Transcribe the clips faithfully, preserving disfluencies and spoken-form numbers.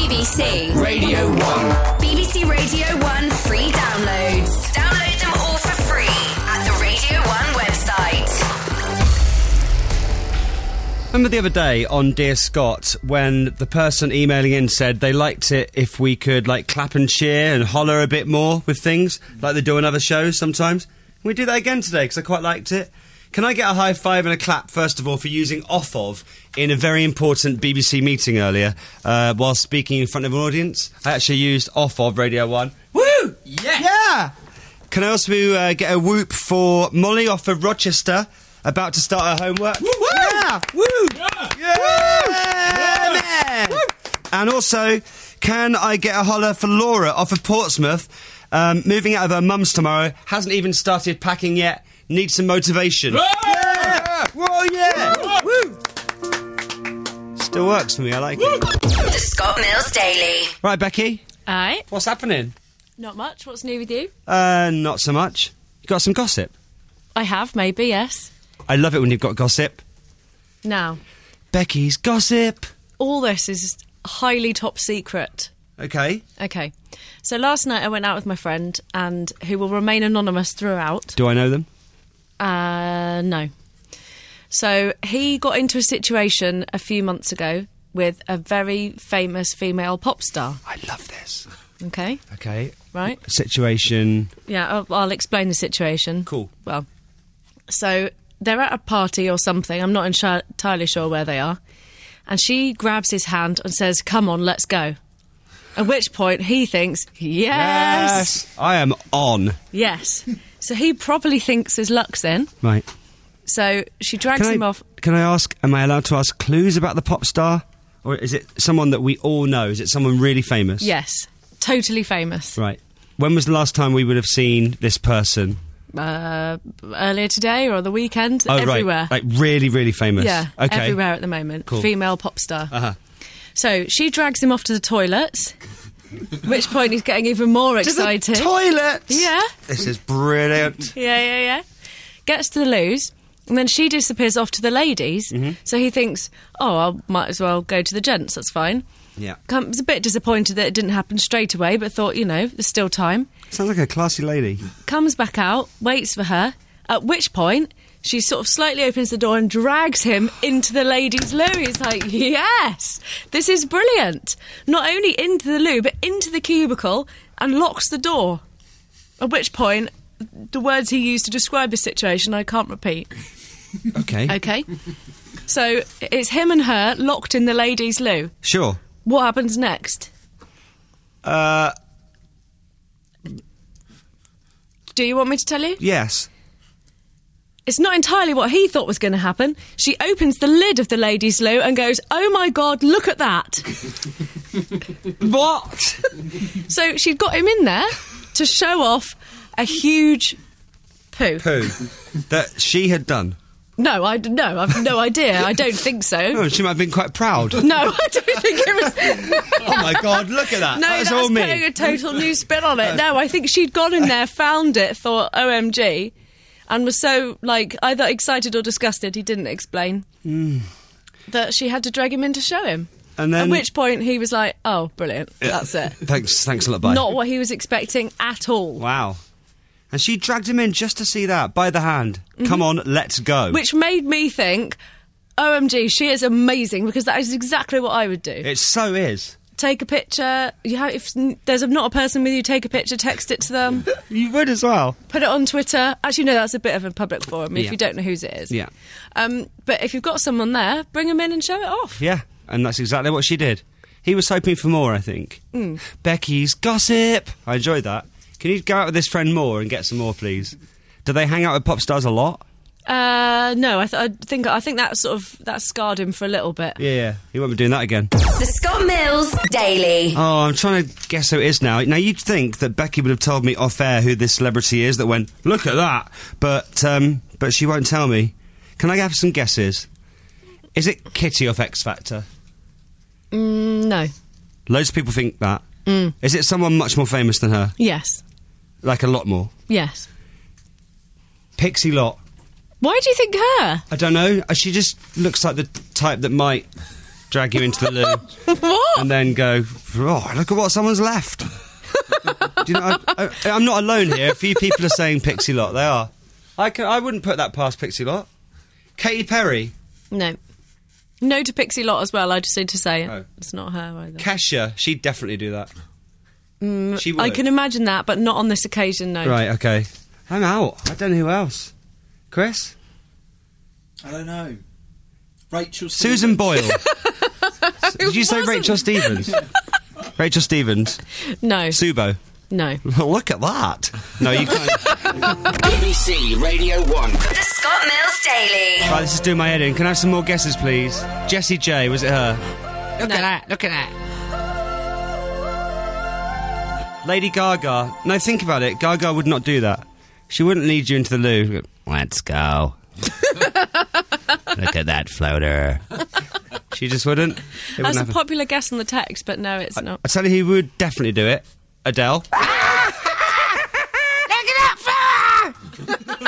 B B C Radio one. B B C Radio one free downloads. Download them all for free at the Radio one website. Remember the other day on Dear Scott when the person emailing in said they liked it if we could like clap and cheer and holler a bit more with things like they do on other shows sometimes? Can we do that again today because I quite liked it? Can I get a high five and a clap first of all for using off of in a very important B B C meeting earlier uh, while speaking in front of an audience? I actually used off of Radio one. Woo! Yes! Yeah! Can I also uh, get a whoop for Molly off of Rochester about to start her homework? Woo! Woo! Yeah! Woo! Yeah! Yeah! Yeah! Man! And also, can I get a holler for Laura off of Portsmouth, um, moving out of her mum's tomorrow, hasn't even started packing yet, needs some motivation. Whoa! Yeah! Whoa, yeah! Woo! Still works for me, I like it. The Scott Mills Daily. Right, Becky, Aye. what's happening? Not much. What's new with you? Uh, not so much. You got some gossip? I have, maybe, yes. I love it when you've got gossip. Now, Becky's gossip. all this is highly top secret. Okay. Okay. So last night I went out with my friend, and who will remain anonymous throughout. Do I know them? Uh, no. So he got into a situation a few months ago with a very famous female pop star. I love this. Okay, Okay. right? Situation. Yeah, I'll, I'll explain the situation. Cool. Well, so they're at a party or something. I'm not enshi- entirely sure where they are. And she grabs his hand and says, "Come on, let's go." At which point he thinks, yes, I am on. yes. So he probably thinks his luck's in. Right. So she drags Can him I, off. can I ask, am I allowed to ask clues about the pop star? Or is it someone that we all know? Is it someone really famous? Yes, totally famous. Right. When was the last time we would have seen this person? Uh, earlier today or the weekend, Oh, everywhere. right. Like really, really famous. Yeah, Okay. everywhere at the moment. Cool. Female pop star. Uh-huh. So she drags him off to the toilets, at which point he's getting even more excited. To the toilet! Yeah. This is brilliant. Yeah, yeah, yeah. Gets to the loos, and then she disappears off to the ladies. Mm-hmm. So he thinks, oh, I might as well go to the gents, that's fine. Yeah. Come, was a bit disappointed that it didn't happen straight away, but thought, you know, there's still time. Sounds like a classy lady. Comes back out, waits for her, at which point she sort of slightly opens the door and drags him into the ladies' loo. He's like, yes, this is brilliant. Not only into the loo, but into the cubicle and locks the door. At which point, the words he used to describe the situation I can't repeat. Okay. Okay? So it's him and her locked in the ladies' loo. Sure. What happens next? Uh, Do you want me to tell you? yes. It's not entirely what he thought was going to happen. She opens the lid of the ladies' loo and goes, "Oh my God, look at that." What? So she'd got him in there to show off a huge poo. Poo. That she had done. No, I d- no, I've no idea. I don't think so. Oh, she might have been quite proud. No, I don't think it was. Oh my God, look at that. No, That was that's all me. putting a total new spin on it. No, I think she'd gone in there, found it, thought, O M G, and was so, like, either excited or disgusted, he didn't explain, Mm. that she had to drag him in to show him. And then... At which point he was like, oh, brilliant, that's it. Thanks, thanks a lot, bye. Not what he was expecting at all. Wow. And she dragged him in just to see that, by the hand. Come on, let's go. Mm-hmm. Which made me think, O M G, she is amazing, because that is exactly what I would do. It so is. Take a picture. You have, if there's not a person with you, take a picture, text it to them, You would as well. put it on Twitter. Actually, no, that's a bit of a public forum if Yeah. you don't know whose it is. Yeah. Um, but if you've got someone there, bring them in and show it off. Yeah, and that's exactly what she did. He was hoping for more, I think. Mm. Becky's gossip. I enjoyed that. Can you go out with this friend more and get some more, please? Do they hang out with pop stars a lot? Uh, no, I, th- I think I think that sort of that scarred him for a little bit. Yeah, yeah. He won't be doing that again. The Scott Mills Daily. Oh, I'm trying to guess who it is now. Now, you'd think that Becky would have told me off air who this celebrity is that went, look at that. But, um, but she won't tell me. Can I have some guesses? Is it Kitty off X Factor? Mm, no. Loads of people think that. Mm. Is it someone much more famous than her? Yes. Like a lot more? Yes. Pixie Lott. Why do you think her? I don't know. Uh, She just looks like the type that might drag you into the loo What? and then go, Oh, look at what someone's left. Do you know, I, I, I'm not alone here. A few people are saying Pixie Lott. They are. I can, I wouldn't put that past Pixie Lott. Katy Perry. No. No to Pixie Lott as well, I just need to say it. Oh. It's not her either. Kesha, she'd definitely do that. Mm, she would. I can imagine that, but not on this occasion, no. Right, okay. I'm out. I don't know who else. Chris? I don't know. Rachel Susan Stevens. Boyle. Did you say wasn't. Rachel Stevens? Rachel Stevens. No. Subo. No. Look at that. No, you can't. B B C Radio one. The Scott Mills Daily. Right, this is doing my head in. Can I have some more guesses, please? Jessie J, was it her? Look No. at that, look at that. Lady Gaga. No, think about it. Gaga would not do that. She wouldn't lead you into the loo. Let's go. Look at that floater. She just wouldn't. It wouldn't That's a happen. popular guess on the text, but no, it's not. I tell you who would definitely do it. Adele. Look at that flower!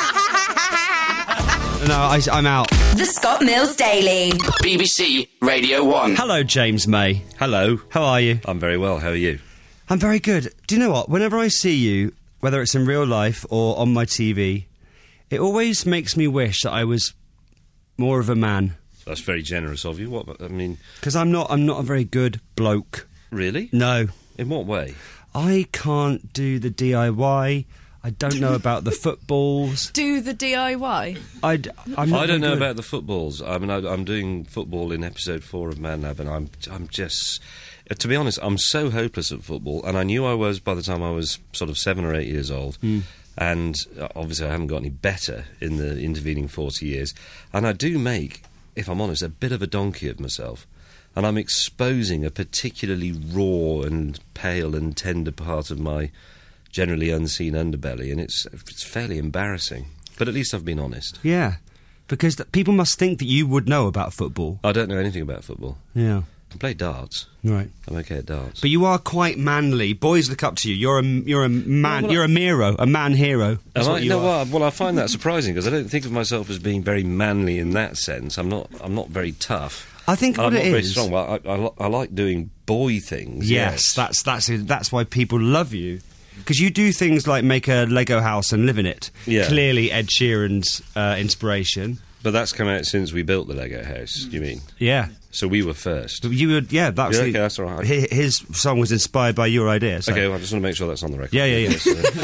No, I, I'm out. The Scott Mills Daily. B B C Radio one. Hello, James May. Hello. How are you? I'm very well. How are you? I'm very good. Do you know what? Whenever I see you, whether it's in real life or on my T V, it always makes me wish that I was more of a man. That's very generous of you. What? I mean, Because I'm not, I'm not a very good bloke. really? No. In what way? I can't do the D I Y. I don't know about the footballs. Do the D I Y. I'd, I'm not I very don't know good. about the footballs. I mean, I, I'm doing football in episode four of Man Lab, and I'm, I'm just, uh, to be honest, I'm so hopeless at football, and I knew I was by the time I was sort of seven or eight years old. And uh, obviously, I haven't got any better in the intervening forty years. And I do make, if I'm honest, a bit of a donkey of myself. And I'm exposing a particularly raw and pale and tender part of my generally unseen underbelly, and it's it's fairly embarrassing. But at least I've been honest. Yeah. Because th- people must think that you would know about football. I don't know anything about football. Yeah. I can play darts. Right. I'm okay at darts. But you are quite manly. Boys look up to you. You're a you're a man. well, you're a Miro, a man hero. That's Am what I, you no, are. well, well, I find that surprising because I don't think of myself as being very manly in that sense. I'm not. I'm not very tough. I think I'm what not it very is- strong. Well, I, I, li- I like doing boy things. Yes, that's that's it. That's why people love you. Because you do things like make a Lego house and live in it. Yeah. Clearly Ed Sheeran's uh, inspiration. But that's come out since we built the Lego house. You mean? Yeah. So we were first. You would, yeah, that was Yeah, the- okay, that's all right. hi- His song was inspired by your idea. So. Okay, well, I just want to make sure that's on the record. Yeah, yeah, yeah.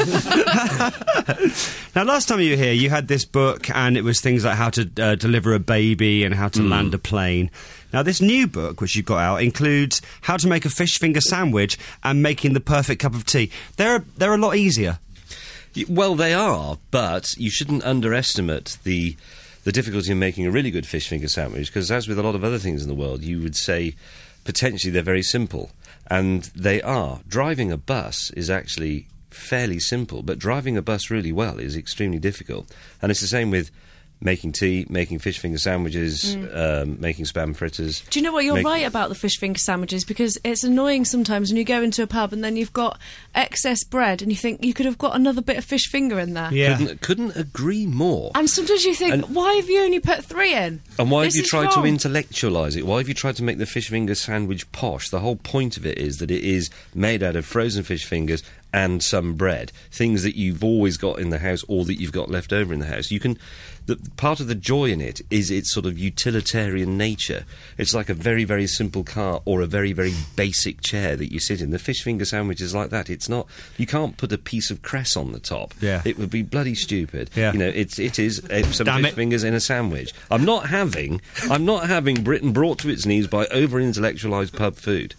Yes, uh, Now, last time you were here, you had this book, and it was things like how to uh, deliver a baby and how to land a plane. Now, this new book, which you've got out, includes how to make a fish finger sandwich and making the perfect cup of tea. They're they're a lot easier. Y- Well, they are, but you shouldn't underestimate the the difficulty in making a really good fish finger sandwich, because as with a lot of other things in the world, you would say potentially they're very simple, and they are. Driving a bus is actually fairly simple, but driving a bus really well is extremely difficult. And it's the same with making tea, making fish finger sandwiches, um, making spam fritters. Do you know what? You're Make- right about the fish finger sandwiches, because it's annoying sometimes when you go into a pub and then you've got excess bread and you think you could have got another bit of fish finger in there. Yeah. Couldn't, couldn't agree more. And sometimes you think, And- why have you only put three in? And why This have you is tried wrong. to intellectualise it? Why have you tried to make the fish finger sandwich posh? The whole point of it is that it is made out of frozen fish fingers and some bread, things that you've always got in the house or that you've got left over in the house. You can, the part of the joy in it is its sort of utilitarian nature. It's like a very, very simple car or a very, very basic chair that you sit in. The fish finger sandwich is like that. It's not, you can't put a piece of cress on the top. Yeah. It would be bloody stupid. Yeah. You know, it's, it is uh, some Damn fish it. fingers in a sandwich. I'm not having, I'm not having Britain brought to its knees by over-intellectualised pub food.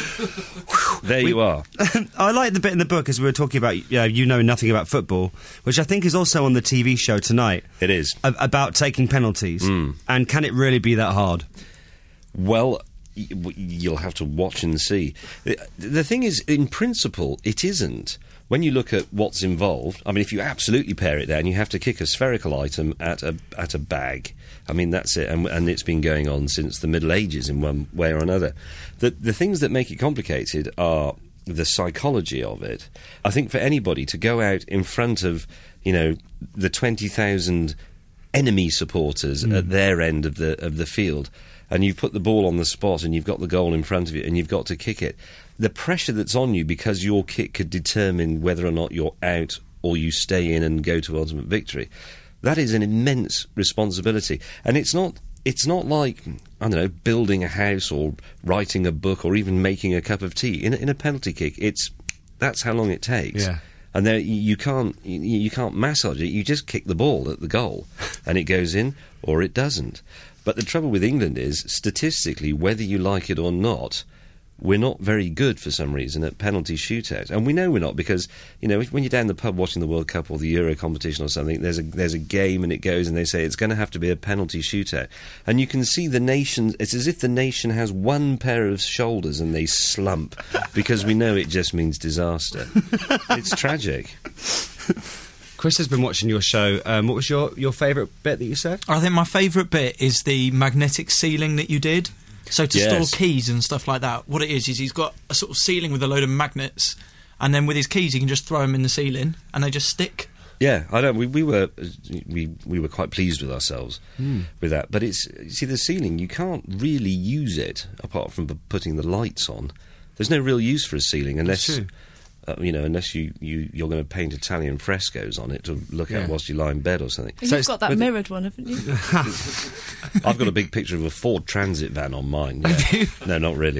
There you are. I like the bit in the book as we were talking about, uh, you know nothing about football, which I think is also on the T V show tonight. It is. a- about taking penalties. And can it really be that hard? Well, y- w- you'll have to watch and see. The, the thing is, in principle, it isn't. When you look at what's involved, I mean, if you absolutely pare it down, you have to kick a spherical item at a at a bag. I mean, that's it, and, and it's been going on since the Middle Ages in one way or another. The the things that make it complicated are the psychology of it. I think for anybody to go out in front of, you know, the twenty thousand enemy supporters at their end of the of the field and you've put the ball on the spot and you've got the goal in front of you and you've got to kick it, the pressure that's on you because your kick could determine whether or not you're out or you stay in and go to ultimate victory, that is an immense responsibility. And it's not it's not like, I don't know, building a house or writing a book or even making a cup of tea. In a, in a penalty kick, it's that's how long it takes. Yeah. And there, you can't you, you can't massage it. You just kick the ball at the goal, and it goes in or it doesn't. But the trouble with England is, statistically, whether you like it or not, we're not very good for some reason at penalty shootouts. And we know we're not because, you know, when you're down the pub watching the World Cup or the Euro competition or something, there's a there's a game and it goes and they say it's going to have to be a penalty shootout. And you can see the nation, it's as if the nation has one pair of shoulders and they slump because we know it just means disaster. It's tragic. Chris has been watching your show. Um, what was your, your favourite bit that you said? I think my favourite bit is the magnetic ceiling that you did. So to Yes. store keys and stuff like that, what it is is he's got a sort of ceiling with a load of magnets, and then with his keys he can just throw them in the ceiling and they just stick. Yeah, I don't. We, we were we we were quite pleased with ourselves Hmm. with that. But it's you see the ceiling. You can't really use it apart from p- putting the lights on. There's no real use for a ceiling unless true. uh, you know unless you, you you're going to paint Italian frescoes on it to look Yeah. at whilst you lie in bed or something. You've it's- got that with- mirrored one, haven't you? I've got a big picture of a Ford Transit van on mine. Yeah. No, not really.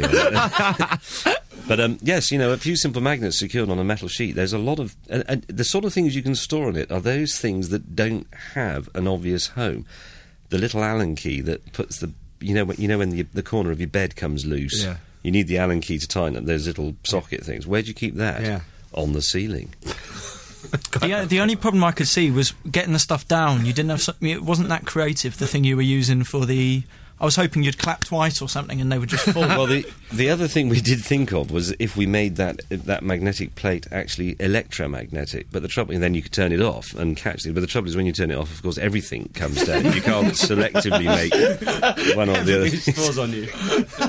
But um, yes, you know, a few simple magnets secured on a metal sheet. There's a lot of... And, and the sort of things you can store on it are those things that don't have an obvious home. The little Allen key that puts the... You know, when- you know when the, the corner of your bed comes loose? Yeah. You need the Allen key to tighten up those little socket things. Where do you keep that? Yeah. On the ceiling. The, the only problem I could see was getting the stuff down. You didn't have something. It wasn't that creative. The thing you were using for the. I was hoping you'd clap twice or something, and they would just fall. Well, the the other thing we did think of was if we made that that magnetic plate actually electromagnetic. But the trouble, and then you could turn it off and catch it. But the trouble is when you turn it off, of course, everything comes down. You can't selectively make one or the other. falls on you.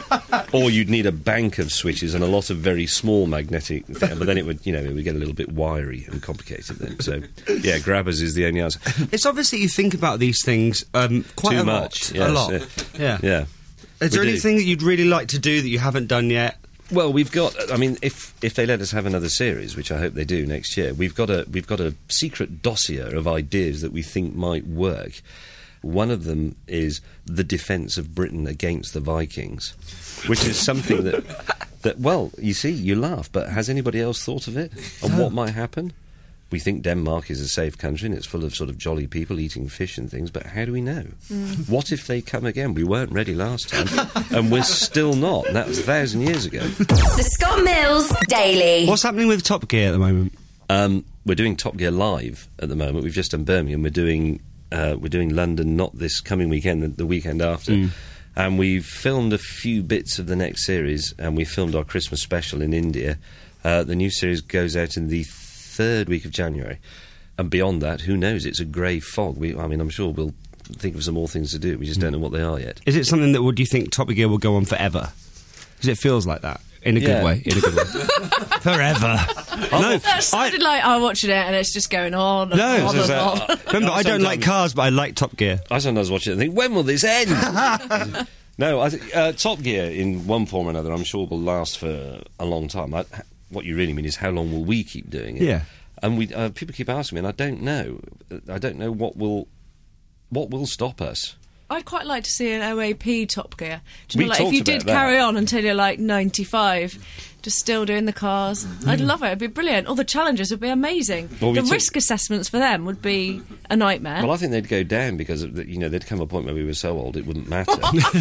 Or you'd need a bank of switches and a lot of very small magnetic things. But then it would, you know, it would get a little bit wiry and complicated then. So, yeah, grabbers is the only answer. It's obvious that you think about these things um, quite Too a much. lot. Yes, a lot. yeah. Yeah. Yeah. Is there We do. anything that you'd really like to do that you haven't done yet? Well, we've got. I mean, if if they let us have another series, which I hope they do next year, we've got a we've got a secret dossier of ideas that we think might work. One of them is the defence of Britain against the Vikings, which is something that that well, you see, you laugh, but has anybody else thought of it and what might happen? We think Denmark is a safe country and it's full of sort of jolly people eating fish and things, but how do we know? Mm. What if they come again? We weren't ready last time, and we're still not. And that was a thousand years ago. The Scott Mills Daily. What's happening with Top Gear at the moment? Um, we're doing Top Gear live at the moment. We've just done Birmingham. We're doing uh, we're doing London, not this coming weekend, the, the weekend after. Mm. And we've filmed a few bits of the next series, and we filmed our Christmas special in India. Uh, the new series goes out in the third week of January, and beyond that, who knows? It's a grey fog. We, I mean, I'm sure we'll think of some more things to do. We just don't know what they are yet. Is it something that would you think Top Gear will go on forever? Because it feels like that in a Yeah. good way. In a good way. Forever. no, That sounded like I'm watching it and it's just going on and No, on it's and just, on. uh, remember, I don't like Sometimes- cars, but I like Top Gear. I sometimes watch it and think, when will this end? No, I th- uh, Top Gear, in one form or another, I'm sure will last for a long time. I, what you really mean is how long will we keep doing it? Yeah. And we uh, people keep asking me, and I don't know. I don't know what will what will stop us. I'd quite like to see an O A P Top Gear. Do you We know, like if talked you about did that. carry on until you're like ninety-five, just still doing the cars, Mm-hmm. I'd love it. It'd be brilliant. All the challenges would be amazing. Well, we the took- risk assessments for them would be a nightmare. Well, I think they'd go down because of the, you know there'd come a point where we were so old it wouldn't matter.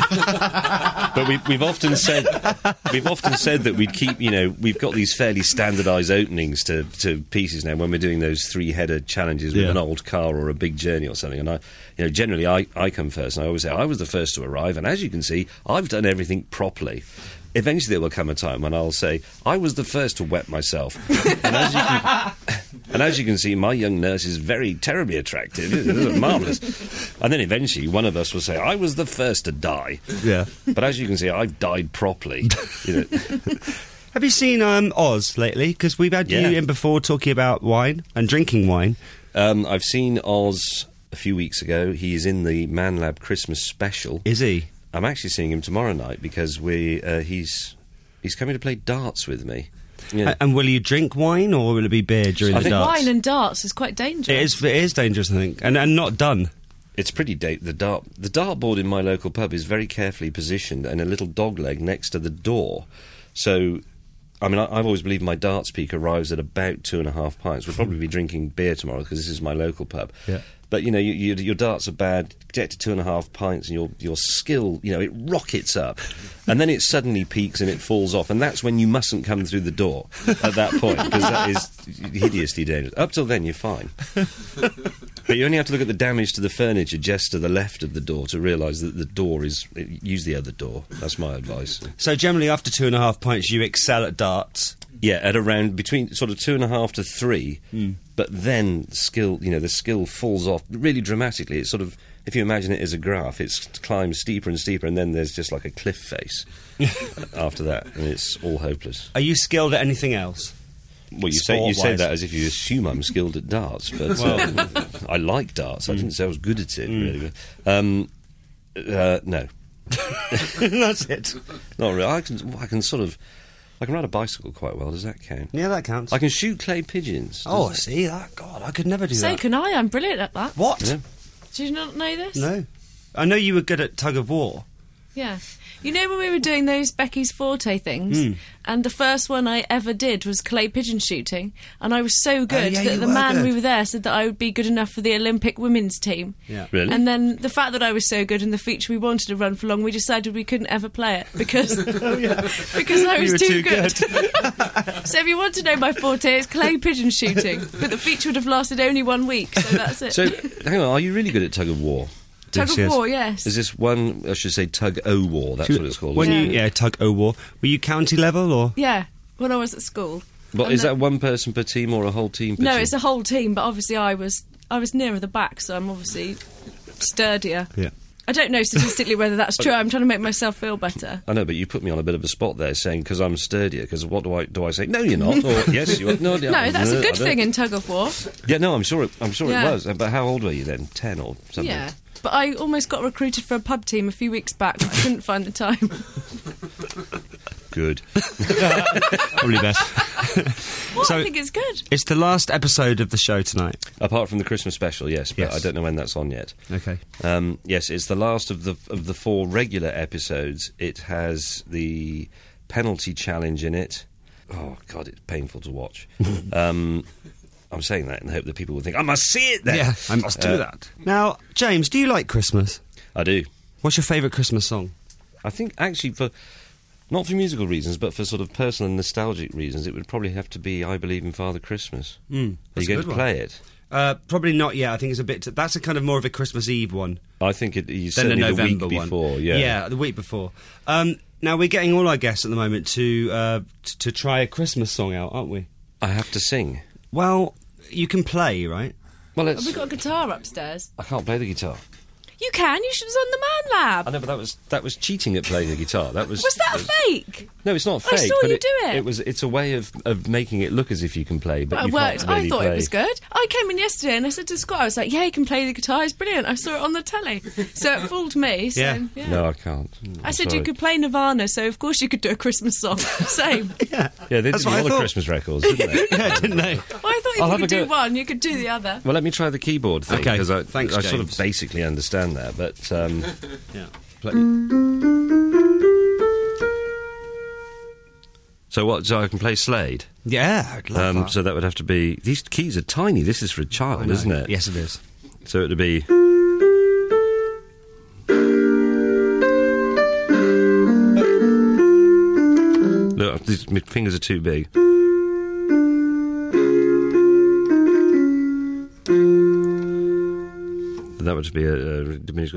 But we, we've often said we've often said that we'd keep you know we've got these fairly standardised openings to, to pieces now when we're doing those three header challenges with Yeah. an old car or a big journey or something. And I you know generally I, I come first and I always say I was the first to arrive, and as you can see I've done everything properly. Eventually there will come a time when I'll say, I was the first to wet myself. and, as you can, and as you can see, my young nurse is very terribly attractive. It is marvellous. And then eventually one of us will say, I was the first to die. Yeah. But as you can see, I've died properly. You know. Have you seen um, Oz lately? Because we've had Yeah. you in before talking about wine and drinking wine. um, I've seen Oz a few weeks ago. He is in the Man Lab Christmas special. Is he? I'm actually seeing him tomorrow night because we uh, he's he's coming to play darts with me. Yeah. A- And will you drink wine or will it be beer during I the think darts? Wine and darts is quite dangerous. It is. It is dangerous, I think, and and not done. It's pretty da- the dart the dartboard in my local pub is very carefully positioned and a little dog leg next to the door. So, I mean, I, I've always believed my darts peak arrives at about two and a half pints. We'll probably be drinking beer tomorrow because this is my local pub. Yeah. But you know, you, you, your darts are bad. Get to two and a half pints, and your your skill, you know, it rockets up, and then it suddenly peaks and it falls off, and that's when you mustn't come through the door at that point because that is hideously dangerous. Up till then, you're fine. But you only have to look at the damage to the furniture just to the left of the door to realise that the door is. Use the other door. That's my advice. So generally, after two and a half pints, you excel at darts. Yeah, at around between sort of two and a half to three, but then skill, you know, the skill falls off really dramatically. It's sort of, if you imagine it as a graph, it climbs steeper and steeper, and then there's just like a cliff face after that, and it's all hopeless. Are you skilled at anything else? Well, you say you say Sport-wise. that as if you assume I'm skilled at darts, but uh, I like darts. I didn't say I was good at it, really. But, um, uh, no, That's it. not really. I can, I can sort of, I can ride a bicycle quite well. Does that count? Yeah, that counts. I can shoot clay pigeons. oh, does see that? God, I could never do So that. can I. I'm brilliant at that. What? Yeah. Did you not know this? No. I know you were good at tug of war. Yeah. You know when we were doing those Becky's Forte things, Hmm. and the first one I ever did was clay pigeon shooting, and I was so good yeah, that you the were man good. we were there said that I would be good enough for the Olympic women's team. Yeah. Really? And then the fact that I was so good in the feature we wanted to run for long, we decided we couldn't ever play it because because I was You were too, too good. So if you want to know my forte, it's clay pigeon shooting. But the feature would have lasted only one week, so that's it. So, hang on, are you really good at tug of war? Tug Yes, of yes. war, yes. Is this one, I should say, tug o war? That's what it's called. When isn't you it? yeah tug o war, were you county level or? Yeah, when I was at school. But And is the- that one person per team or a whole team per No, team? it's a whole team, but obviously I was I was nearer the back, so I'm obviously sturdier. Yeah. I don't know statistically whether that's true. I'm trying to make myself feel better. I know, but you put me on a bit of a spot there, saying because I'm sturdier. Because what do I do? I say no, you're not, or yes, you are. No, No, that's a good thing in tug of war. Yeah, no, I'm sure. It, I'm sure Yeah. it was. Uh, But how old were you then? Ten or something? Yeah. But I almost got recruited for a pub team a few weeks back, but I couldn't find the time. Good. Probably best. Well, So- I think it's good. It's the last episode of the show tonight. Apart from the Christmas special, yes, but Yes. I don't know when that's on yet. Okay. Um, yes, it's the last of the of the four regular episodes. It has the penalty challenge in it. Oh God, it's painful to watch. um, I'm saying that in the hope that people will think I must see it. Then Yeah, I must do Uh, that. Now, James, do you like Christmas? I do. What's your favourite Christmas song? I think actually for not for musical reasons, but for sort of personal and nostalgic reasons, it would probably have to be "I Believe in Father Christmas." Mm, Are you that's a going good to one. play it? Uh, probably not yet. I think it's a bit. That's a kind of more of a Christmas Eve one I think it, it's than a certainly the November week one. before. Yeah, yeah, the week before. Um, now we're getting all our guests at the moment to uh, t- to try a Christmas song out, aren't we? I have to sing. Well, you can play, right? Well, Have it's, we got a guitar upstairs? I can't play the guitar. You can. You should have on the Man Lab. I know, but that was that was cheating at playing the guitar. That was Was that fake? No, it's not I fake. saw but you it, do it. It was. It's a way of, of making it look as if you can play, but Well, you it worked. can't really I thought play. it was good. I came in yesterday and I said to Scott, I was like, yeah, he can play the guitar. It's brilliant. I saw it on the telly. So it fooled me. So, Yeah. yeah. No, I can't. I I'm said sorry. you could play Nirvana, so of course you could do a Christmas song. Same. Yeah. Yeah, they That's did a what I lot of thought. Christmas records, didn't they? Yeah, didn't they? Well, I thought if I'll you have could a do go- one, you could do the other. Well, let me try the keyboard thing Okay, because I, thanks, I sort of James. basically understand that, but um, Yeah. so what? So I can play Slade. Yeah, I'd love Um, that. so that would have to be. These keys are tiny. This is for a I child, know. isn't it? Yes, it is. So it'd be. Look, these, my fingers are too big. That would be a, a diminished.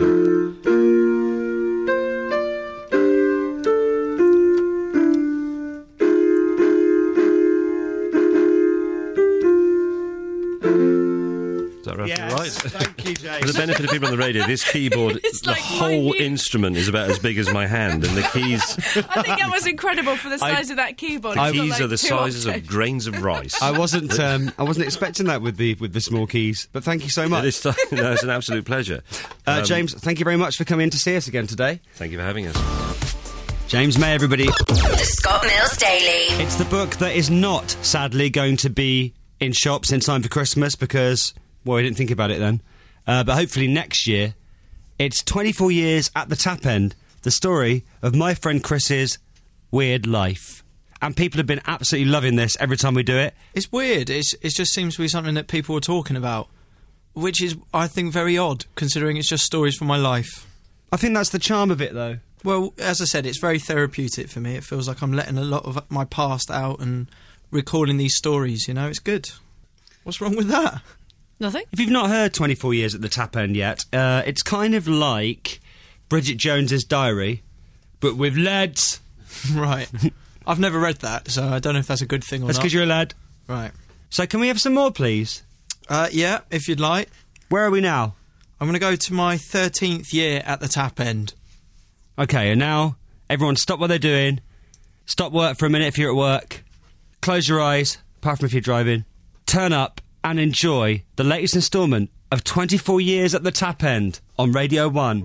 Is that roughly Yes, right? thank you, For the benefit of people on the radio, this keyboard, It's the like whole minute. instrument is about as big as my hand, and the keys, I think that was incredible for the I- size of that keyboard. the It's got, keys like, are the two sizes of octaves. grains of rice. I wasn't. Um, I wasn't expecting that with the with the small keys. But thank you so At much, this time, no, it's an absolute pleasure. uh, Um, James. Thank you very much for coming in to see us again today. Thank you for having us. James May, everybody. The Scott Mills Daily. It's the book that is not, sadly, going to be in shops in time for Christmas because, well, we didn't think about it then. Uh, but hopefully next year. It's twenty-four years at the Tap End, the story of my friend Chris's weird life. And people have been absolutely loving this every time we do it. It's weird. It's, it just seems to be something that people are talking about, which is, I think, very odd, considering it's just stories from my life. I think that's the charm of it, though. Well, as I said, it's very therapeutic for me. It feels like I'm letting a lot of my past out and recalling these stories, you know? It's good. What's wrong with that? Nothing. If you've not heard twenty-four years at the Tap End yet, uh, it's kind of like Bridget Jones's Diary, but with lads. Right. I've never read that, so I don't know if that's a good thing or That's not. because you're a lad. Right. So can we have some more, please? Uh, yeah, if you'd like. Where are we now? I'm going to go to my thirteenth year at the Tap End. Okay, and now, everyone stop what they're doing. Stop work for a minute if you're at work. Close your eyes, apart from if you're driving. Turn up and enjoy the latest instalment of twenty-four years at the Tap End on Radio one.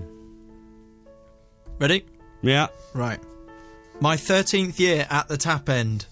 Ready? Yeah. Right. My thirteenth year at the Tap End.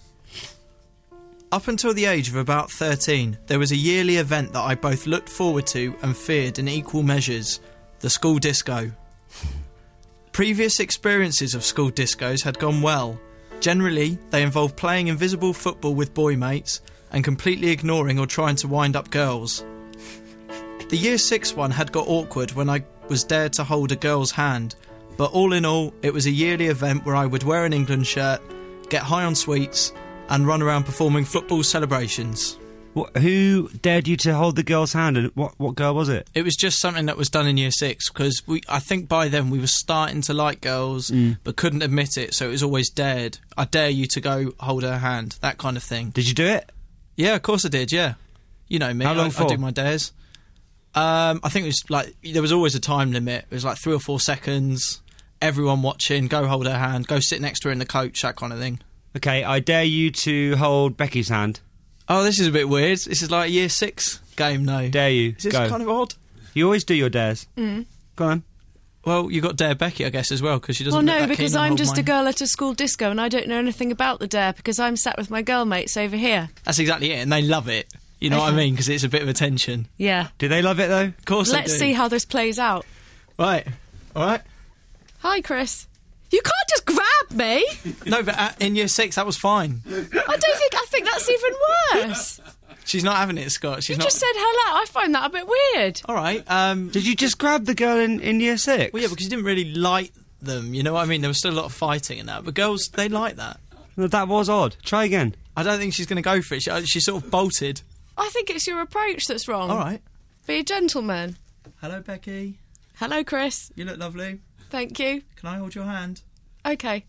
Up until the age of about thirteen, there was a yearly event that I both looked forward to and feared in equal measures, the school disco. Previous experiences of school discos had gone well. Generally, they involved playing invisible football with boy mates and completely ignoring or trying to wind up girls. The year six one had got awkward when I was dared to hold a girl's hand, but all in all, it was a yearly event where I would wear an England shirt, get high on sweets, and run around performing football celebrations. What, who dared you to hold the girl's hand, and what, what girl was it? It was just something that was done in year six, because we, I think by then we were starting to like girls, but couldn't admit it, so it was always dared. I dare you to go hold her hand, that kind of thing. Did you do it? Yeah, of course I did, yeah. You know me, How long I, for? I do my dares. Um, I think it was like, there was always a time limit. It was like three or four seconds, everyone watching, go hold her hand, go sit next to her in the coach, that kind of thing. Okay, I dare you to hold Becky's hand. Oh, this is a bit weird. This is like a year six game now. Dare you. Is this Go. kind of odd? You always do your dares. Mm. Go on. Well, you got Dare Becky, I guess, as well, because she doesn't Well, look no, that because keen on I'm hold just a mine. girl at a school disco and I don't know anything about the dare because I'm sat with my girl mates over here. That's exactly it, and they love it. You know what I Okay. mean? Because it's a bit of attention. Yeah. Do they love it, though? Of course Let's they do. see how this plays out. Right. All right. Hi, Chris. You can't just grab me. No, but uh, in year six, that was fine. I don't think. I think that's even worse. She's not having it, Scott. She's You not. just said hello. I find that a bit weird. All right. Um, Did you just grab the girl in, in year six? well, yeah, because you didn't really like them. You know what I mean? There was still a lot of fighting and that. But girls, they like that. No, that was odd. Try again. I don't think she's going to go for it. She, uh, she sort of bolted. I think it's your approach that's wrong. All right. Be a gentleman. Hello, Becky. Hello, Chris. You look lovely. Thank you. Can I hold your hand? Okay.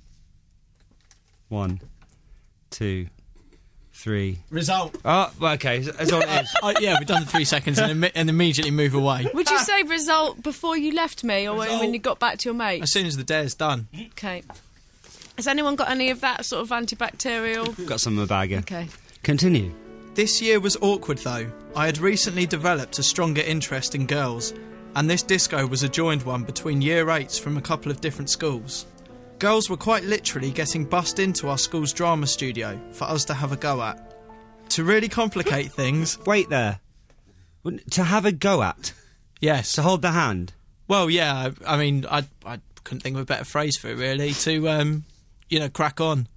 One, two, three. Result. Oh, well, okay. That's all it is. Oh, yeah, we've done the three seconds and, imme- and immediately move away. Would you say result before you left me, or when, Result. when you got back to your mate? As soon as the dare's done. Okay. Has anyone got any of that sort of antibacterial? Got some in the bag here. Okay. Continue. This year was awkward though. I had recently developed a stronger interest in girls, and this disco was a joined one between year eights from a couple of different schools. Girls were quite literally getting bussed into our school's drama studio for us to have a go at. To really complicate things, Wait there. Wouldn't- To have a go at. yes. To hold the hand. Well, yeah, I, I mean, I, I couldn't think of a better phrase for it really, to, um, you know, crack on.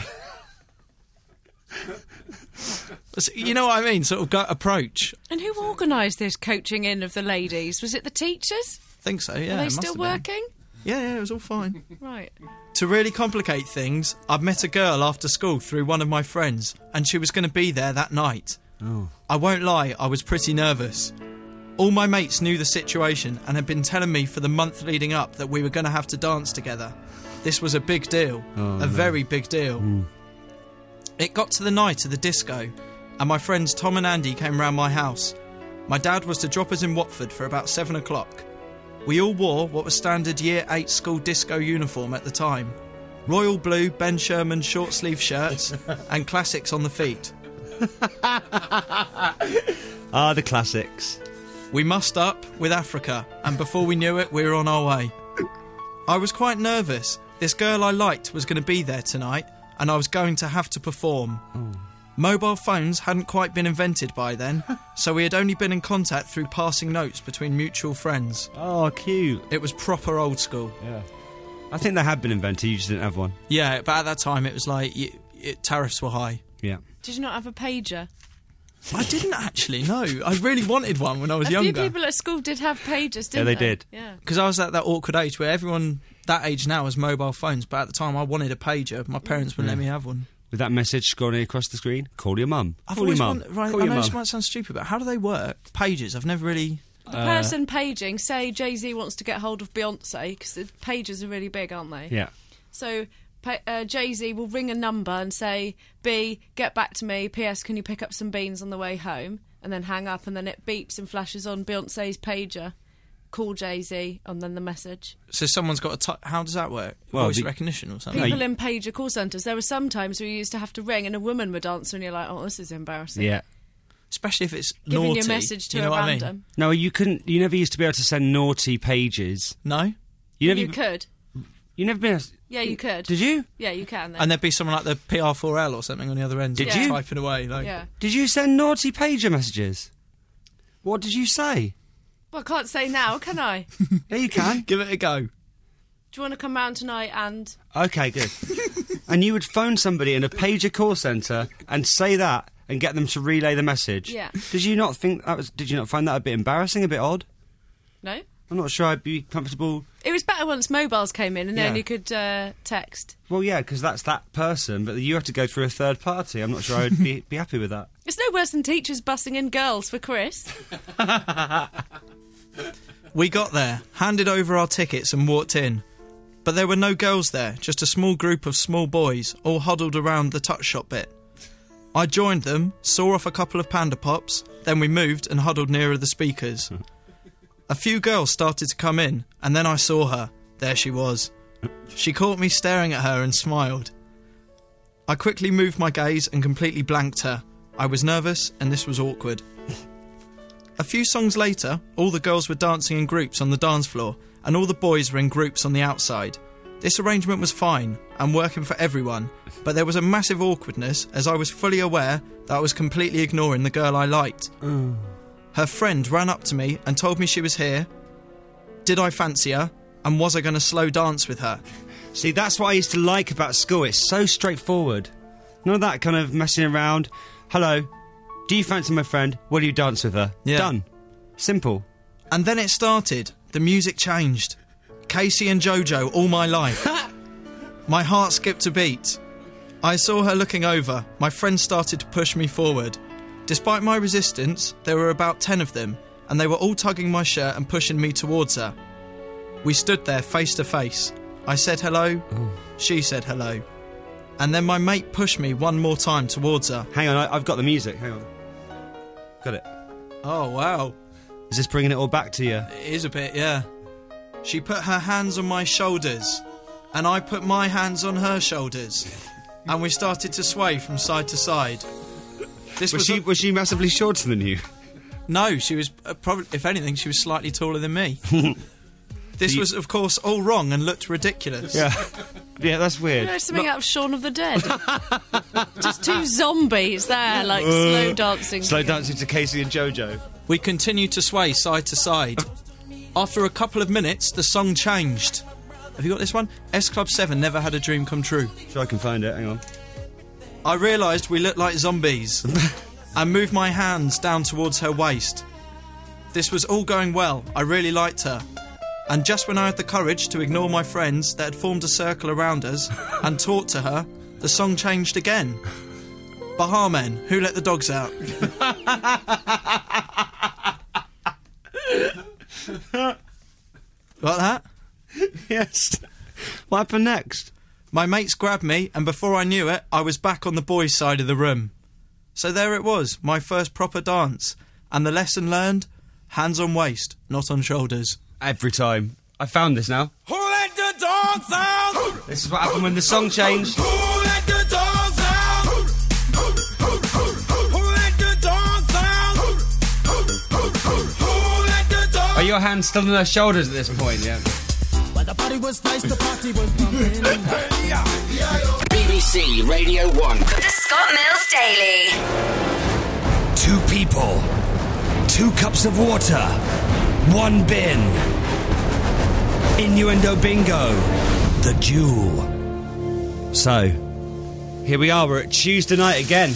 So, you know what I mean? Sort of go approach. And who organised this coaching in of the ladies? Was it the teachers? Think so, yeah. Are they it must still have been. working? Yeah, yeah, it was all fine. Right. To really complicate things, I'd met a girl after school through one of my friends, and she was going to be there that night. Oh. I won't lie, I was pretty nervous. All my mates knew the situation and had been telling me for the month leading up that we were going to have to dance together. This was a big deal, Oh, a no. very big deal. Mm. It got to the night of the disco, and my friends Tom and Andy came round my house. My dad was to drop us in Watford for about seven o'clock. We all wore what was standard year eight school disco uniform at the time. Royal blue Ben Sherman short sleeve shirts and classics on the feet. Ah, the classics. We mussed up with Africa, and before we knew it, we were on our way. I was quite nervous. This girl I liked was going to be there tonight, and I was going to have to perform. Oh. Mobile phones hadn't quite been invented by then, so we had only been in contact through passing notes between mutual friends. Oh, cute. It was proper old school. Yeah. I think they had been invented, you just didn't have one. Yeah, but at that time it was like, y it, tariffs were high. Yeah. Did you not have a pager? I didn't actually, no. I really wanted one when I was a younger. few people at school did have pagers, didn't Yeah, they did. Yeah. Because I was at that awkward age where everyone that age now has mobile phones, but at the time I wanted a pager. My parents wouldn't let me have one. With that message scrolling across the screen, call your mum. I've Call your always mum. wondered, right, Call I your know this mum. might sound stupid, but how do they work? Pages, I've never really... The person paging, say Jay-Z wants to get hold of Beyonce, because the pages are really big, aren't they? Yeah. So pa uh, Jay-Z will ring a number and say, B, get back to me, P S, can you pick up some beans on the way home? And then hang up, and then it beeps and flashes on Beyonce's pager. Call Jay-Z, and then the message. So someone's got a... T how does that work? Well, Voice the- recognition or something? People you- in pager call centres, there were some times where you used to have to ring and a woman would answer and you're like, oh, this is embarrassing. Yeah. Especially if it's Giving naughty. your message to you know a what random. I mean? No, you couldn't. You never used to be able to send naughty pages. No? You never. You could. You never been. Yeah, you could. Did you? Yeah, you can then. And there'd be someone like the P R four L or something on the other end. Did just you? Typing away. Like, yeah. Did you send naughty pager messages? What did you say? Well, I can't say now, can I? Yeah, you can. Give it a go. Do you want to come round tonight and... Okay, good. And you would phone somebody in a pager call centre and say that and get them to relay the message. Yeah. Did you not think that was? Did you not find that a bit embarrassing, a bit odd? No? I'm not sure I'd be comfortable. It was better once mobiles came in and then Yeah. you could uh, text. Well, yeah, because that's that person, but you have to go through a third party. I'm not sure I'd be, be happy with that. It's no worse than teachers bussing in girls for Chris. We got there, handed over our tickets and walked in. But there were no girls there, just a small group of small boys, all huddled around the touch shop bit. I joined them, saw off a couple of Panda Pops, then we moved and huddled nearer the speakers. A few girls started to come in, and then I saw her. There she was. She caught me staring at her and smiled. I quickly moved my gaze and completely blanked her. I was nervous, and this was awkward. A few songs later, all the girls were dancing in groups on the dance floor, and all the boys were in groups on the outside. This arrangement was fine, and working for everyone, but there was a massive awkwardness as I was fully aware that I was completely ignoring the girl I liked. Her friend ran up to me and told me she was here. Did I fancy her? And was I going to slow dance with her? See, that's what I used to like about school. It's so straightforward. None of that kind of messing around. Hello, do you fancy my friend? Will you dance with her? Yeah. Done. Simple. And then it started. The music changed. Casey and Jojo all my life. My heart skipped a beat. I saw her looking over. My friend started to push me forward. Despite my resistance, there were about ten of them, and they were all tugging my shirt and pushing me towards her. We stood there face to face. I said hello. She said hello. And then my mate pushed me one more time towards her. Hang on, I, I've got the music. Hang on. Got it. Oh, wow. Is this bringing it all back to you? It is a bit, yeah. She put her hands on my shoulders, and I put my hands on her shoulders, and we started to sway from side to side. This Was was, she a- was she massively shorter than you? no, she was uh, probably, if anything, she was slightly taller than me. This You- was, of course, all wrong and looked ridiculous. Yeah. Yeah, that's weird. You know, something out of Shaun of the Dead. Just two zombies there, like slow dancing. Slow dancing to Casey and Jojo. We continued to sway side to side. After a couple of minutes, the song changed. Have you got this one? S Club seven, Never Had a Dream Come True. Sure, I can find it. Hang on. I realised we looked like zombies and moved my hands down towards her waist. This was all going well. I really liked her. And just when I had the courage to ignore my friends that had formed a circle around us and talk to her, the song changed again. Bahamen, Who Let the Dogs Out? Got that? Yes. What happened next? My mates grabbed me, and before I knew it, I was back on the boys' side of the room. So there it was, my first proper dance. And the lesson learned? Hands on waist, not on shoulders. Every time. I found this now. Who let the dogs out? This is what happened when the song changed. Who let the dogs out? Who let the dogs out? Who let the dogs? Are your hands still on her shoulders at this point? Yeah. When the party was nice, the party was pumping. B B C Radio one. The Scott Mills Daily. Two people. Two cups of water. One bin. Innuendo bingo. The Duel. So, here we are. We're at Tuesday night again.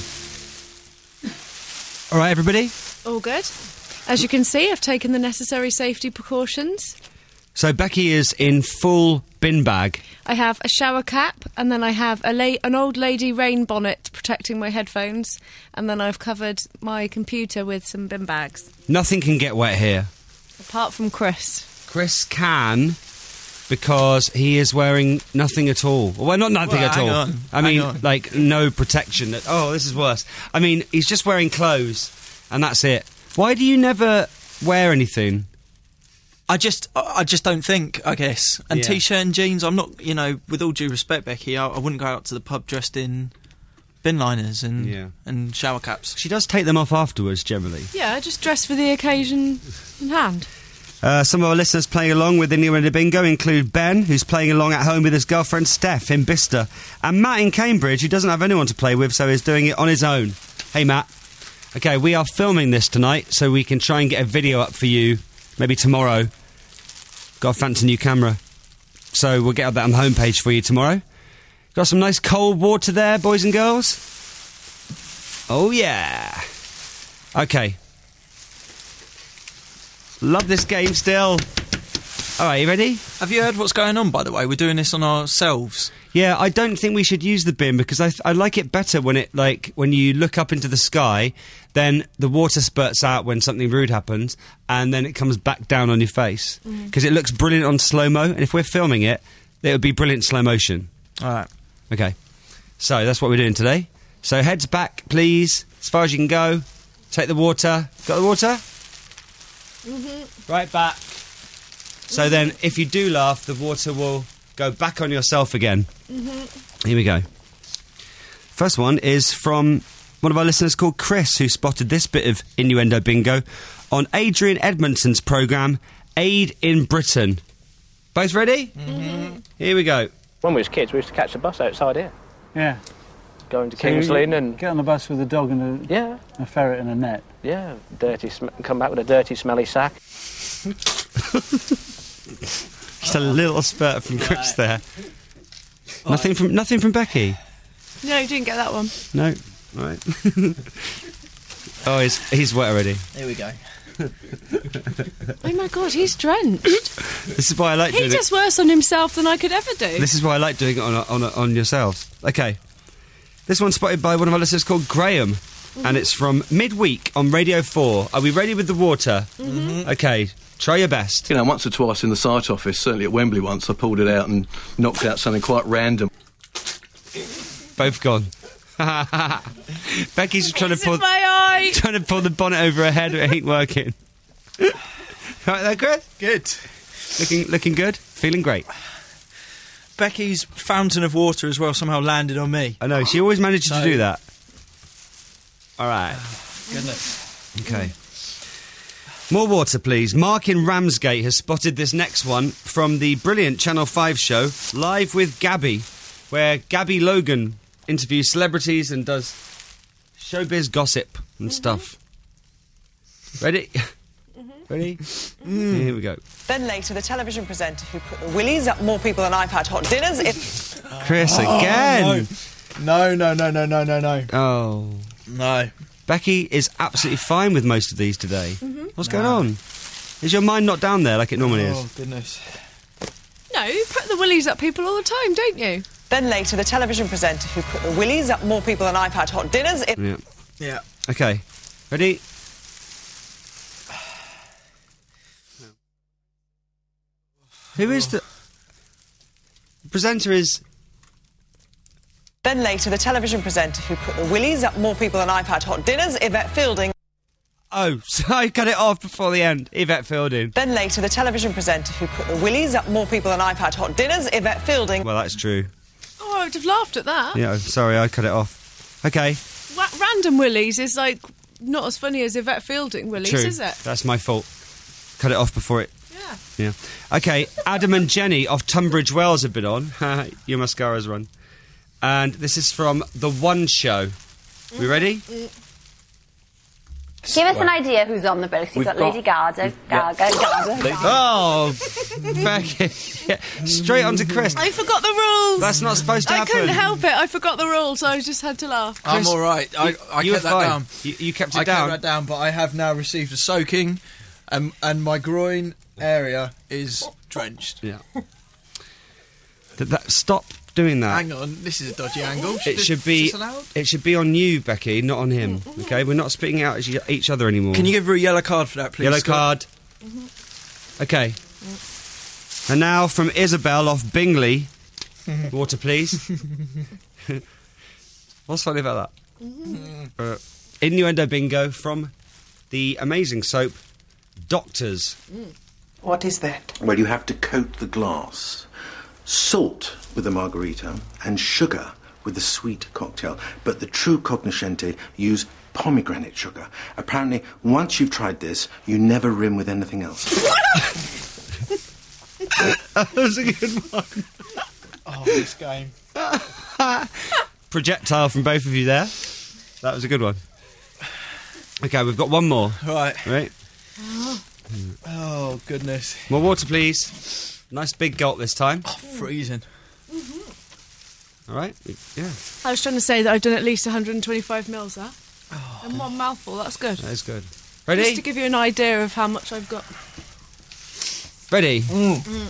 All right, everybody? All good. As you can see, I've taken the necessary safety precautions. So Becky is in full bin bag. I have a shower cap, and then I have a la- an old lady rain bonnet protecting my headphones, and then I've covered my computer with some bin bags. Nothing can get wet here. Apart from Chris. Chris can, because he is wearing nothing at all. Well, not nothing Well, at hang all. on, I hang mean, on. like, no protection. Oh, this is worse. I mean, he's just wearing clothes, and that's it. Why do you never wear anything? I just, I just don't think, I guess. And Yeah. t-shirt and jeans, I'm not, you know, with all due respect, Becky, I, I wouldn't go out to the pub dressed in bin liners and Yeah. and shower caps. She does take them off afterwards, generally. Yeah, just dress for the occasion in hand. Uh, some of our listeners playing along with the New Innuendo Bingo include Ben, who's playing along at home with his girlfriend Steph in Bicester, and Matt in Cambridge, who doesn't have anyone to play with, so is doing it on his own. Hey, Matt. Okay, we are filming this tonight, so we can try and get a video up for you, maybe tomorrow. Got a fancy new camera. So we'll get that on the homepage for you tomorrow. Got some nice cold water there, boys and girls. Oh, yeah. Okay. Love this game still. All right, you ready? Have you heard what's going on, by the way? We're doing this on ourselves. Yeah, I don't think we should use the bin because I, I like it better when it like when you look up into the sky, then the water spurts out when something rude happens, and then it comes back down on your face because it looks brilliant on slow mo. And if we're filming it, it would be brilliant slow motion. All right. Okay, so that's what we're doing today. So heads back, please, as far as you can go. Take the water. Got the water? Mm-hmm. Right back. So then, if you do laugh, the water will go back on yourself again. Mm-hmm. Here we go. First one is from one of our listeners called Chris, who spotted this bit of innuendo bingo on Adrian Edmondson's programme, Aid in Britain. Both ready? Mm-hmm. Here we go. When we was kids, we used to catch the bus outside here, Yeah. going to So you Kings Lynn and... get on the bus with a dog and a, Yeah, a ferret and a net. yeah, dirty, sm- come back with a dirty, smelly sack. Just a little spurt from Chris there. Nothing from nothing from Becky. No, you didn't get that one. No. All right. Oh, he's he's wet already. Here we go. Oh my god, he's drenched. This is why I like He doing does it. worse on himself than I could ever do. This is why I like doing it on on on yourselves. Okay. This one's spotted by one of our listeners called Graham, and it's from midweek on Radio Four. Are we ready with the water? Mm-hmm. Okay. Try your best. You know, once or twice in the site office, certainly at Wembley once, I pulled it out and knocked out something quite random. Both gone. Becky's trying to It's in pull my eye. trying to pull the bonnet over her head, but it ain't working. Right there, Chris. Good. Looking looking good. Feeling great. Becky's fountain of water as well somehow landed on me. I know. She always manages to No. do that. All right. Goodness. Okay. More water, please. Mark in Ramsgate has spotted this next one from the brilliant Channel five show, Live with Gabby, where Gabby Logan interviews celebrities and does showbiz gossip and stuff. Ready? Ready? Here we go. Then later, the television presenter who put the willies up more people than I've had hot dinners. It- Chris again. No, no, no, no, no, no, no. Oh. No. Becky is absolutely fine with most of these today. What's going on? Is your mind not down there like it normally Oh, is? goodness. No, you put the willies up people all the time, don't you? Then later, the television presenter who put the willies up more people than I've had hot dinners. It- Yeah. Yeah. Okay. Ready? Who is the... the presenter is... Then later, the television presenter who put the willies up more people than I've had hot dinners. Yvette Fielding. Oh, so I cut it off before the end. Yvette Fielding. Then later, the television presenter who put the willies up more people than I've had hot dinners, Yvette Fielding. Well, that's true. Oh, I would have laughed at that. Yeah, sorry, I cut it off. Okay. Wa- random willies is like not as funny as Yvette Fielding willies, True. is it? That's my fault. Cut it off before it. Yeah. Yeah. Okay, Adam and Jenny of Tunbridge Wells have been on. Your mascara's run. And this is from The One Show. We ready? Give us an idea who's on the bill. So you've got, got- Lady Gaga, Gaga, Gaga, Gaga. Oh, Becky. Yeah. Straight on to Chris. I forgot the rules. That's not supposed to I happen. couldn't help it. I forgot the rules. I just had to laugh. I'm Chris, all right. I, you- I you kept were that fine. down. You, you kept it I down. kept that down, but I have now received a soaking, and and my groin area is drenched. Yeah. Th- that, stop doing that. Hang on, this is a dodgy angle. It Is should this be. allowed? It should be on you, Becky, not on him. Okay, we're not spitting out at each- each other anymore. Can you give her a yellow card for that, please? Yellow Scott? card. Okay. And now from Isabel off Bingley. Water, please. What's funny about that? Uh, innuendo bingo from the amazing soap Doctors. What is that? Well, you have to coat the glass. Salt with a margarita and sugar with a sweet cocktail. But the true cognoscente use pomegranate sugar. Apparently, once you've tried this, you never rim with anything else. That was a good one. Oh, this game. Projectile from both of you there. That was a good one. Okay, we've got one more. Right. Right. Oh, goodness. More water, please. Nice big gulp this time. Oh, freezing. All right. Yeah. I was trying to say that I've done at least one hundred twenty-five mils there. In one mouthful, that's good. That is good. Just Ready? to give you an idea of how much I've got. Ready? Mm.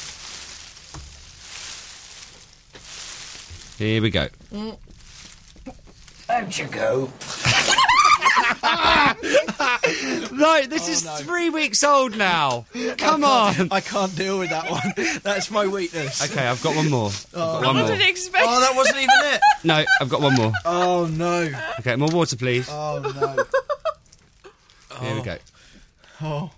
Here we go. Mm. How'd you go? No, this is three weeks old now. Come on. I can't deal with that one. That's my weakness. Okay, I've got one more. I've got Oh. one I more. didn't expect- Oh, that wasn't even it. No, I've got one more. Oh, no. Okay, more water, please. Oh, no. Here we go. Oh.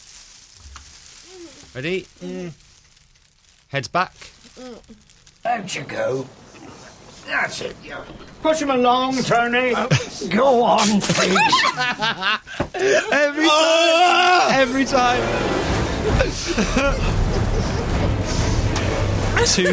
Ready? Heads back. How'd you go? That's it, yeah. Push him along, Tony. Go on, please. Every time. Every time. two,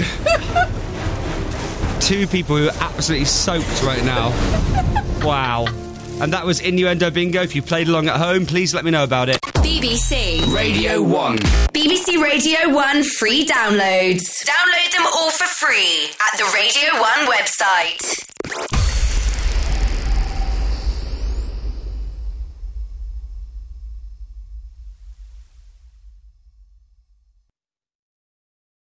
two people who are absolutely soaked right now. Wow. And that was Innuendo Bingo. If you played along at home, please let me know about it. B B C Radio one. B B C Radio one free downloads. Download them all for free at the Radio one website.